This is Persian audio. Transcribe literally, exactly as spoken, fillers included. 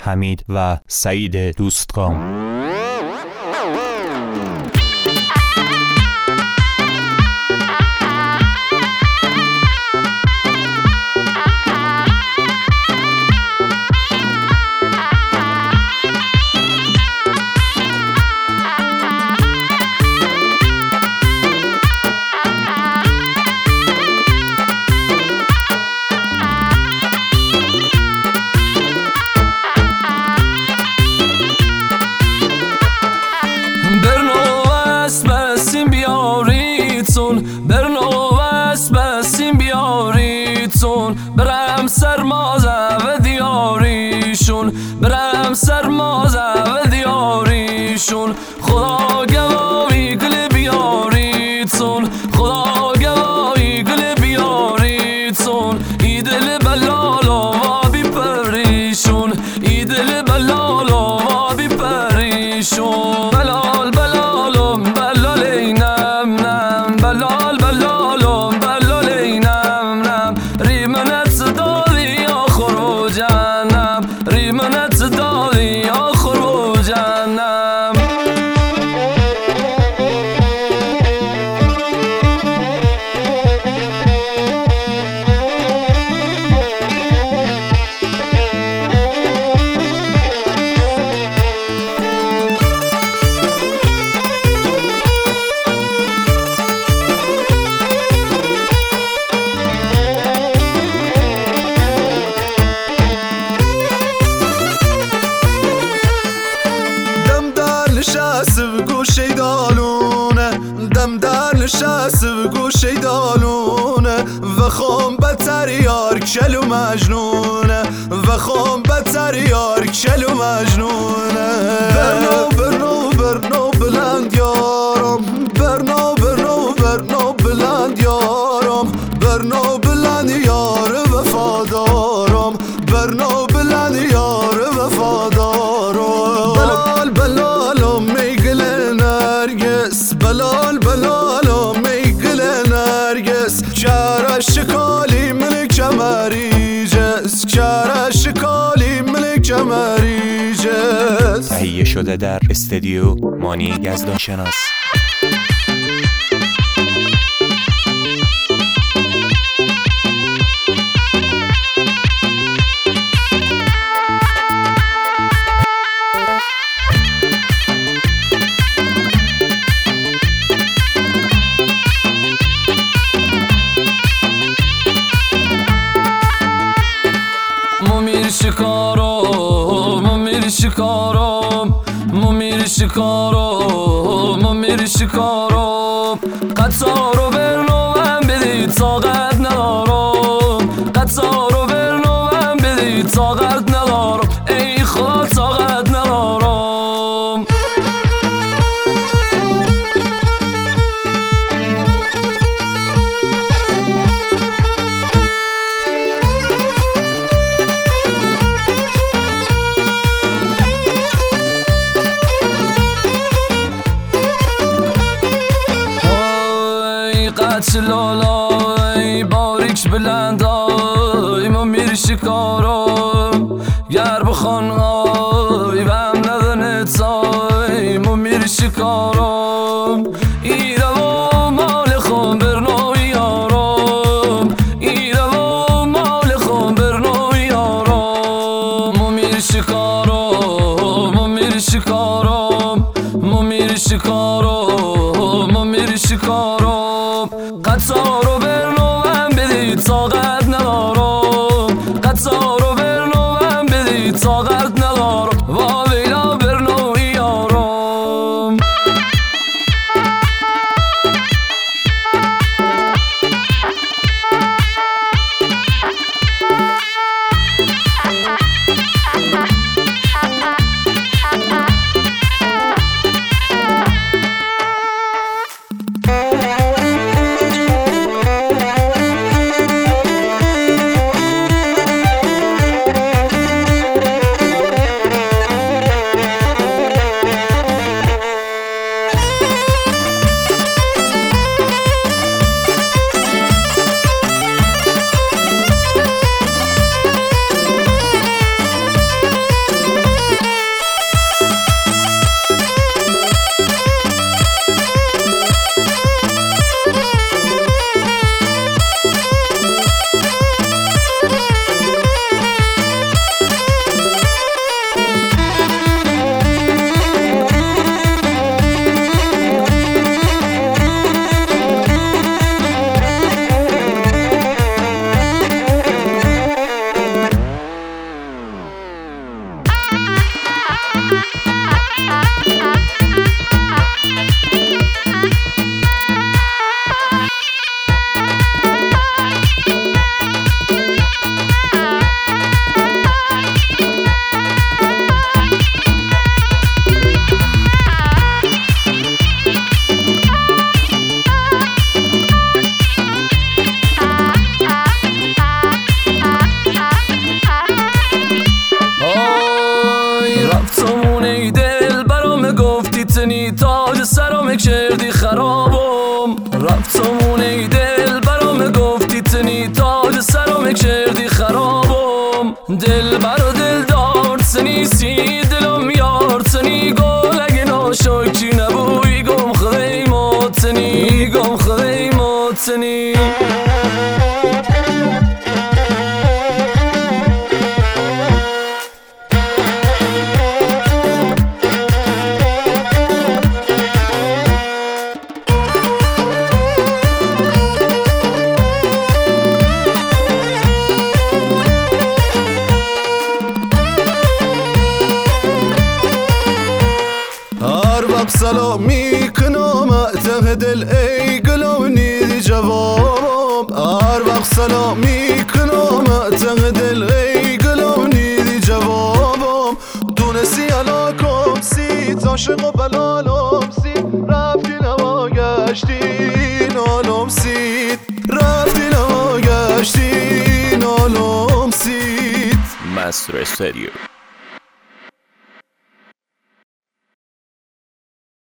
حمید و سعید دوستگام. برنوست بسیم بیاریتون برم سرمازه و دیاریشون برم سرمازه و دیاریشون خدا گواهی گل بیاریتون خدا گواهی گل بیاریتون ای دل بلالو و بی پریشون ای دل بلالو و بی پریشون بلال بلالم بلال اینم نم بلال بلالم بلال اینم نم ریمنت دادی آخر و جنم ریمنت دادی آخر و جنم نشست و گوشه دالونه دم در نشست و گوشه دالونه و خون بتر یار کل و مجنونه و خون بتر یار کل و مجنونه برنو برنو برنو بلند یارم برنو برنو برنو بلند یارم برنو بلند یار وفادارم برنو بلند یار وفادارم بلال بلال میگل نرگس بلال بلال میگل نرگس چرا شکالی ملک کمریجس چرا شکالی ملک کمریجس. تهیه شده در استودیو مانی یزدان شناس. ممیر شکارم ممیر شکارم ممیر شکارم ممیر شکارم قطارو برنوم بدی طاقت ندارم قطارو برنوم بدی طاقت ندارم ای خدا طاقت ندارم. قتلالای باریک بلندای ممیر شکارم گر بخوانهای و هم ندنت های ممیر شکارم ایره و مال خون برنوی یارم ایره و مال خون برنوی یارم ممیر شکارم ممیر شکارم ممیر شکارم ممیر شکارم قطارو برنوم بدی طاقت ندارم قطارو برنوم بدی طاقت ندارم و ویلا برنوی یارم. گفتمون ای دل برام گفتی تنی تاج سرام کردی خرابم دل برا دل دار تنی سی دلم یار تنی گل اگه ناشاکی نبوی گم خیمه تنی گم خیمه تنی سلام میکنم ته دل ای گلم نیدی جوابم هر وقت سلام میکنم ته دل ای گلم نیدی جوابم دونستی علاکم سی عاشق و بلالم سی رفتی نماگشتی نالم سی رفتی نماگشتی نالم سی مستر استودیو.